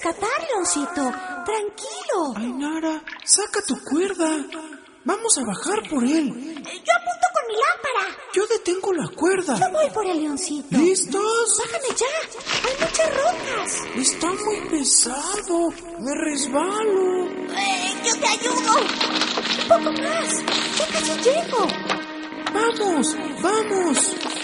rescatar, Leoncito. Tranquilo. Ainara, saca tu cuerda. Vamos a bajar por él. Yo apunto con mi lámpara. Yo detengo la cuerda. Yo voy por el Leoncito. ¿Listos? Bájame ya. Hay muchas rocas. Está muy pesado. Me resbalo. Yo te ayudo. Un poco más. Ya casi llego. ¡Vamos! ¡Vamos!